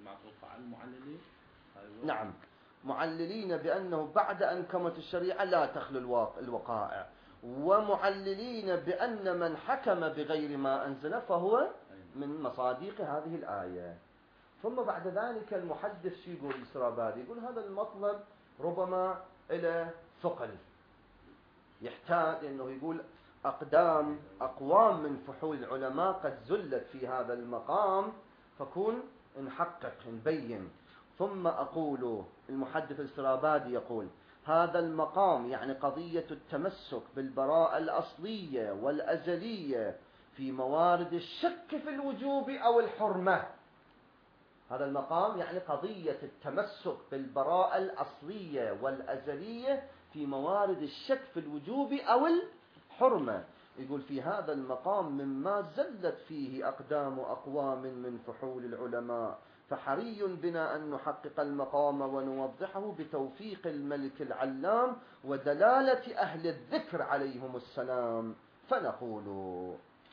نعم معللين بأنه بعد أن كملت الشريعة لا تخلو الوقائع. ومعللين بأن من حكم بغير ما أنزل فهو من مصادق هذه الآية. ثم بعد ذلك المحدث شو يقول السرابادي؟ يقول هذا المطلب ربما إلى ثقل يحتاج انه يقول اقدام اقوام من فحول العلماء قد زلت في هذا المقام فكون نحقق نبين. ثم اقول المحدث السرابادي يقول هذا المقام يعني قضية التمسك بالبراءة الأصلية والأزلية في موارد الشك في الوجوب أو الحرمة. هذا المقام يعني قضية التمسك بالبراءة الأصلية والأزلية في موارد الشك في الوجوب أو الحرمة. يقول في هذا المقام مما زلت فيه أقدام أقوام من فحول العلماء فحري بنا أن نحقق المقام ونوضحه بتوفيق الملك العلام ودلالة أهل الذكر عليهم السلام. فنقول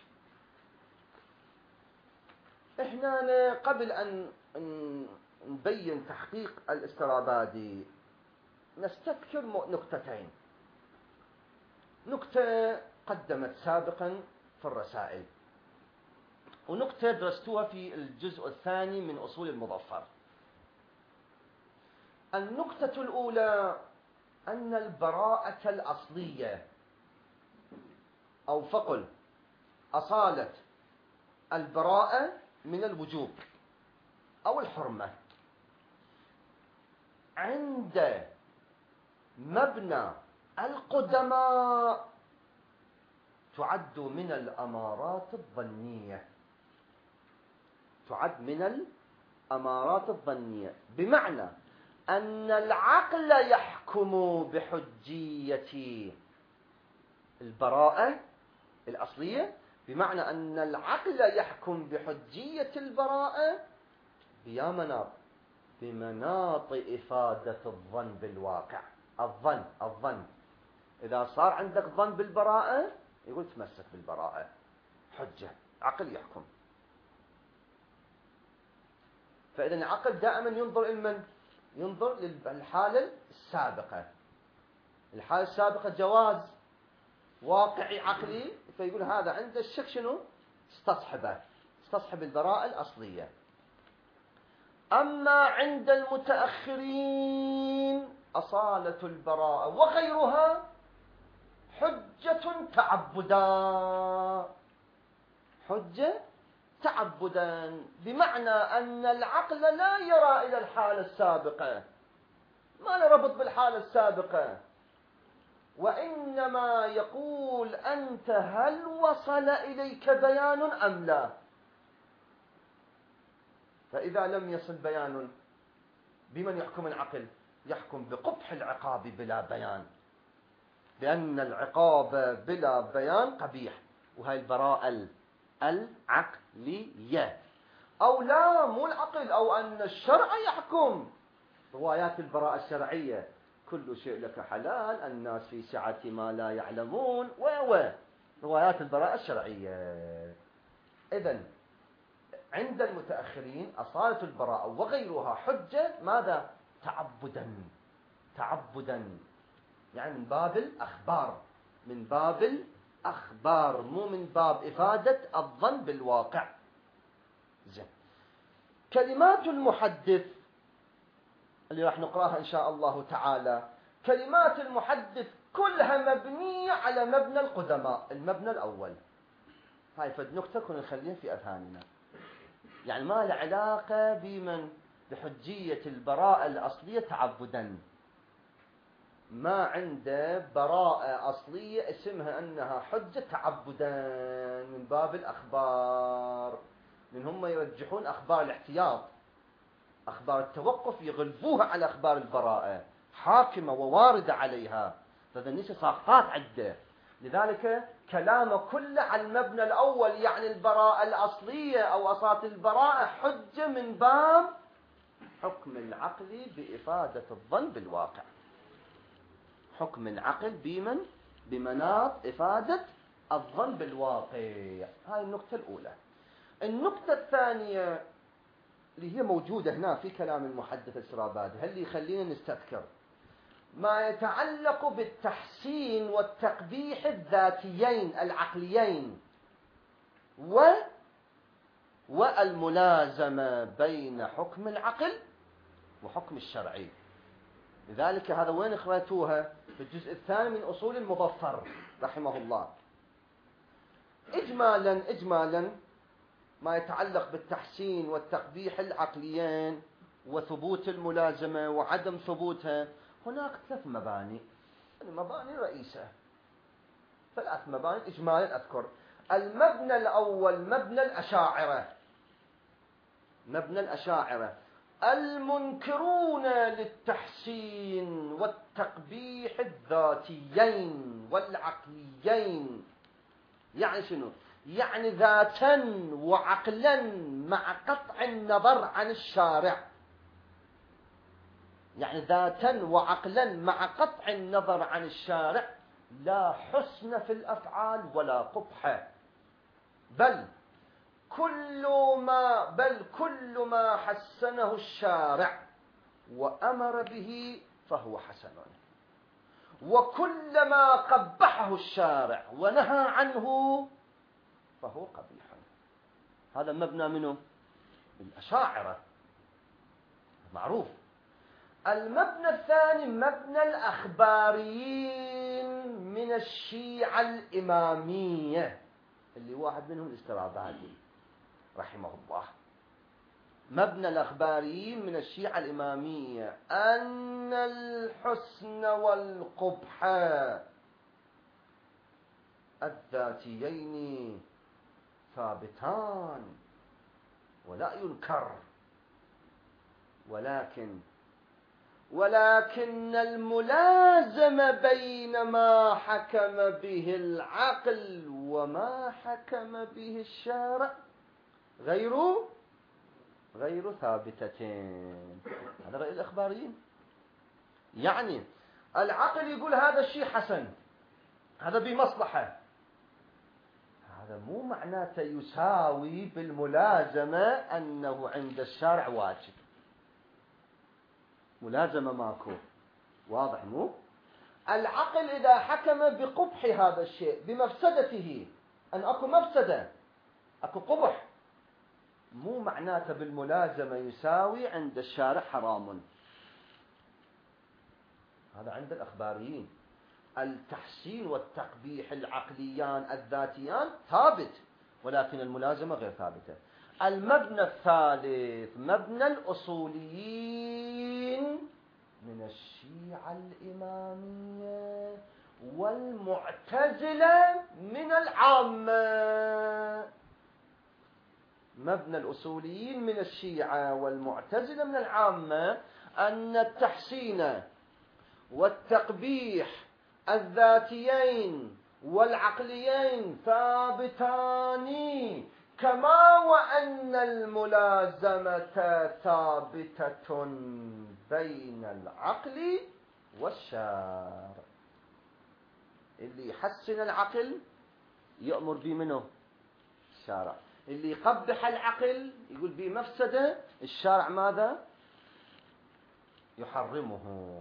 إحنا قبل أن نبين تحقيق الاسترابادي نستذكر نقطتين. نكتة قدمت سابقا في الرسائل، ونكتة درستوها في الجزء الثاني من أصول المظفر. النكتة الأولى أن البراءة الأصلية، أو فقل أصالة البراءة من الوجوب أو الحرمة، عند مبنى القدماء تعد من الأمارات الظنية، تعد من الأمارات الظنية، بمعنى أن العقل يحكم بحجية البراءة الأصلية، بمعنى أن العقل يحكم بحجية البراءة بيا مناط بمناط إفادة الظن بالواقع. الظن الظن إذا صار عندك ظن بالبراءة يقول تمسك بالبراءة، حجة، عقل يحكم. فإذا العقل دائما ينظر لمن؟ ينظر للحالة السابقة. الحالة السابقة جواز واقعي عقلي، فيقول هذا عند الشك شنو؟ استصحبه، استصحب البراءة الأصلية. أما عند المتأخرين أصالة البراءة وغيرها حجة تعبدا، حجة تعبدا، بمعنى أن العقل لا يرى إلى الحالة السابقة، ما له ربط بالحالة السابقة، وإنما يقول أنت هل وصل إليك بيان أم لا؟ فإذا لم يصل بيان بمن يحكم العقل؟ يحكم بقبح العقاب بلا بيان، لأن العقاب بلا بيان قبيح، وهي البراءة العقلية. أو لا، مو العقل، أو أن الشرع يحكم. روايات البراءة الشرعية كل شيء لك حلال، الناس في سعة ما لا يعلمون، و روايات البراءة الشرعية. إذن عند المتأخرين أصالة البراءة وغيرها حجة ماذا؟ تعبدا، تعبدا، يعني من باب الأخبار، من باب الأخبار، مو من باب إفادة الظن بالواقع. زين. كلمات المحدث اللي راح نقراها إن شاء الله تعالى، كلمات المحدث كلها مبنية على مبنى القدماء، المبنى الأول. هاي فد نكتة كنا نخليها في أذهاننا، يعني ما له علاقة بمن بحجية البراءة الأصلية تعبدا. ما عنده براءة أصلية اسمها أنها حجة تعبدا من باب الأخبار، من هم يرجحون أخبار الاحتياط، أخبار التوقف يغلبوها على أخبار البراءة، حاكمة وواردة عليها، فإذا الناس ساقطات عدة. لذلك كلامه كله على المبنى الأول، يعني البراءة الأصلية أو أصالة البراءة حجة من باب حكم العقل بإفادة الظن بالواقع، حكم العقل بمن؟ بمناط إفادة الظن بالواقع. هاي النقطة الأولى. النقطة الثانية اللي هي موجودة هنا في كلام المحدث السرابادي، هل يخلينا نستذكر ما يتعلق بالتحسين والتقبيح الذاتيين العقليين و والملازمة بين حكم العقل وحكم الشرعي. لذلك هذا وين اخواتوها؟ في الجزء الثاني من أصول المظفر رحمه الله. إجمالا إجمالا ما يتعلق بالتحسين والتقبيح العقليين وثبوت الملازمة وعدم ثبوتها، هناك ثلاث مباني، المباني رئيسة، ثلاث مباني إجمالا أذكر. المبنى الأول مبنى الأشاعرة، مبنى الأشاعرة المنكرون للتحسين والتقبيح الذاتيين والعقليين. يعني شنو؟ يعني ذاتا وعقلا مع قطع النظر عن الشارع، يعني ذاتا وعقلا مع قطع النظر عن الشارع، لا حسن في الأفعال ولا قبح، بل كل ما بل كل ما حسنه الشارع وأمر به فهو حسن، وكلما قبحه الشارع ونهى عنه فهو قبيح. هذا مبنى منه الأشاعرة معروف. المبنى الثاني مبنى الأخباريين من الشيعة الإمامية، اللي واحد منهم الاسترابادي رحمه الله. مبنى الأخباريين من الشيعة الإمامية أن الحسن والقبح الذاتيين ثابتان ولا ينكر، ولكن ولكن الملازمة بين ما حكم به العقل وما حكم به الشارع غير غير ثابتتين. هذا رأي الأخباريين. يعني العقل يقول هذا الشيء حسن، هذا بمصلحة، هذا مو معناته يساوي بالملازمة أنه عند الشارع واجب. ملازمة ماكو، واضح مو؟ العقل إذا حكم بقبح هذا الشيء بمفسدته، أن أكو مفسدة أكو قبح، مو معناته بالملازمة يساوي عند الشارع حرام. هذا عند الأخباريين. التحسين والتقبيح العقليان الذاتيان ثابت، ولكن الملازمة غير ثابتة. المبنى الثالث مبنى الأصوليين من الشيعة الإمامية والمعتزلة من العامة. مبنى الأصوليين من الشيعة والمعتزلة من العامة أن التحسين والتقبيح الذاتيين والعقليين ثابتان، كما وأن الملازمة ثابتة بين العقل والشارع. اللي يحسن العقل يأمر به منه الشارع، اللي يقبح العقل يقول به مفسدة الشارع ماذا؟ يحرمه.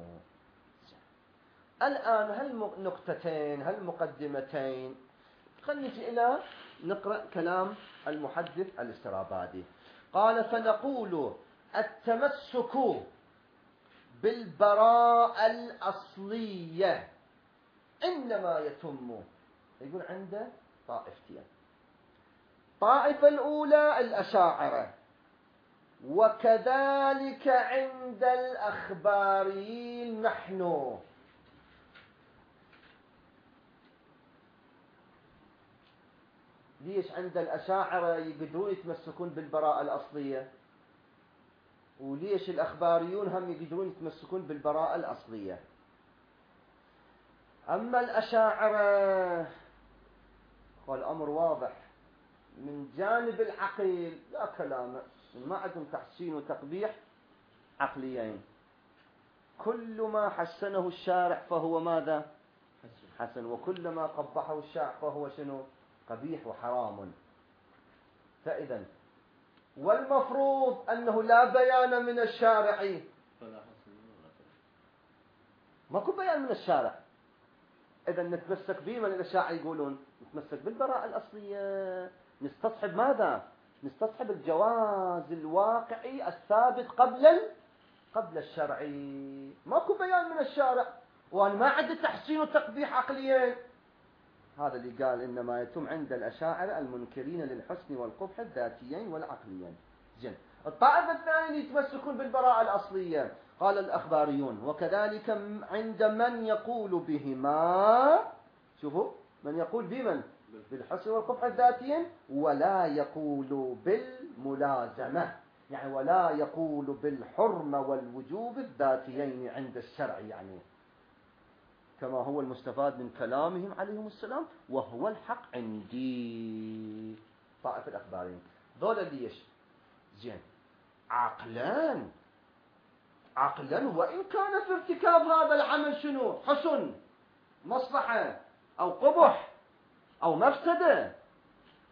الآن هالنقطتين هالمقدمتين خلينا نجي إلى نقرأ كلام المحدث الاسترابادي. قال: فنقول التمسك بالبراءة الأصلية إنما يتم، يقول عنده طائفتين. الطائفة الأولى الأشاعرة، وكذلك عند الأخباريين نحن. ليش عند الأشاعرة يقدرون يتمسكون بالبراءة الأصلية، وليش الأخباريون هم يقدرون يتمسكون بالبراءة الأصلية؟ أما الأشاعرة والأمر واضح، من جانب العقل لا كلام، ما عندهم تحسين وتقبيح عقليين. كل ما حسنه الشارع فهو ماذا؟ حسن، وكل ما قبحه الشارع فهو شنو؟ قبيح وحرام. فإذا والمفروض أنه لا بيان من الشارع، ماكو بيان من الشارع، إذا نتمسك به. من الأشاعرة يقولون نتمسك بالبراءة الأصلية، نستصحب ماذا؟ نستصحب الجواز الواقعي الثابت قبل قبل الشرعي. ماكو بيان من الشارع، وأنا ما عندي تحسين وتقبيح عقليين. هذا اللي قال إنما يتم عند الأشاعرة المنكرين للحسن والقبح الذاتيين والعقليين. زين. الطائفة الثانية يتمسكون بالبراءة الأصلية، قال الأخباريون: وكذلك عند من يقول بهما. شوفوا، من يقول بمن؟ بالحسن والقبح الذاتيين، ولا يقول بالملازمة، يعني ولا يقول بالحرمة والوجوب الذاتيين عند الشرع، يعني كما هو المستفاد من كلامهم عليهم السلام، وهو الحق عندي. طائفة الأخباريين ذولا ليش؟ زين، عقلا عقلا وإن كان في ارتكاب هذا العمل شنو؟ حسن، مصلحة، أو قبح أو مفسدة،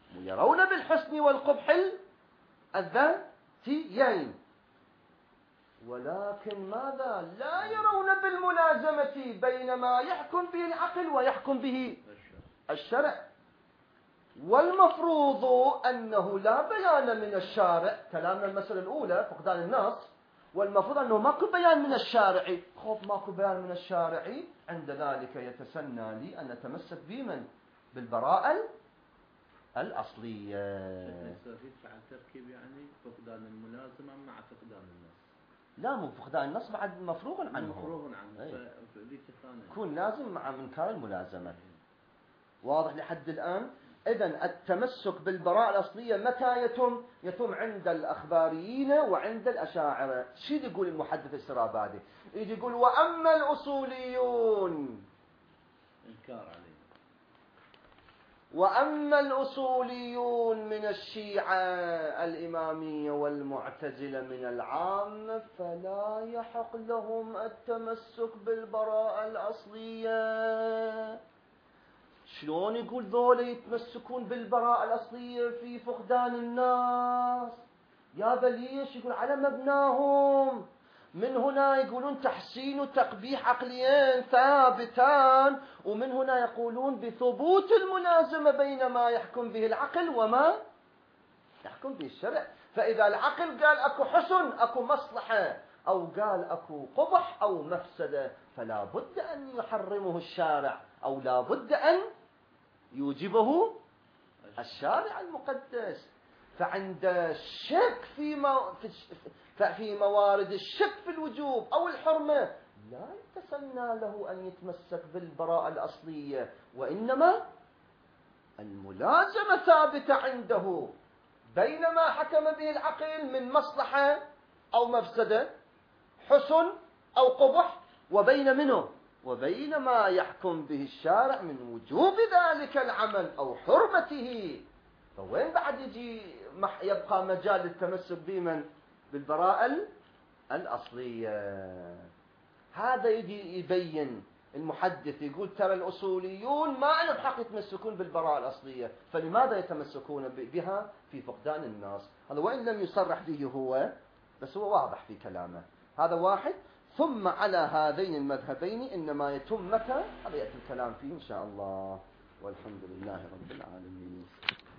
يرون بالحسن والقبح الذاتيين. ولكن ماذا؟ لا يرون بالملازمة بين ما يحكم به العقل ويحكم به الشرع. والمفروض أنه لا بيان من الشارع، كلامنا المسألة الأولى فقدان النص، والمفروض أنه ماكو بيان من الشارع. خوف ماكو بيان من الشارع، عند ذلك يتسنى لي أن نتمسك بمن؟ بالبراءة الأصلية. على تركيب يعني فقدان الملازمة مع فقدان النص. لا، مو فقدان النص بعد مفروغ عنه. مفروغ عنه. أيه. فليتفانى. يكون لازم مع منكر الملازمة. واضح لحد الآن؟ إذن التمسك بالبراءة الأصلية متى يتم؟ يتم عند الأخباريين وعند الأشاعرة. شو يقول المحدث السرابادي؟ يجي يقول وأما الأصوليون، إنكار عليه، وأما الأصوليون من الشيعة الإمامية والمعتزلة من العام فلا يحق لهم التمسك بالبراءة الأصلية. شلون يقول ذولا يتمسكون بالبراءة الأصلية في فقدان الناس؟ يا بليش يقول على مبناهم. من هنا يقولون تحسين وتقبيح عقليين ثابتان، ومن هنا يقولون بثبوت الملازمة بين ما يحكم به العقل وما يحكم به الشرع. فإذا العقل قال أكو حسن، أكو مصلحة، أو قال أكو قبح أو مفسدة، فلا بد أن يحرمه الشارع، أو لا بد أن يوجبه الشارع المقدس. فعند الشك في مو... في موارد الشك في الوجوب أو الحرمة لا يتسنى له أن يتمسك بالبراءة الأصلية، وإنما الملازمة ثابتة عنده بين ما حكم به العقل من مصلحة أو مفسدة، حسن أو قبح، وبين منه وبين ما يحكم به الشارع من وجوب ذلك العمل أو حرمته. فوين بعد يجي يبقى مجال للتمسك بمن؟ بالبراءة الأصلية. هذا يجي يبين المحدث، يقول ترى الأصوليون ما لهم حق يتمسكون بالبراءة الأصلية، فلماذا يتمسكون بها في فقدان الناس؟ هذا وإن لم يصرح به هو، بس هو واضح في كلامه. هذا واحد. ثم على هذين المذهبين إنما يتم متى؟ هذا يأتي الكلام فيه إن شاء الله، والحمد لله رب العالمين.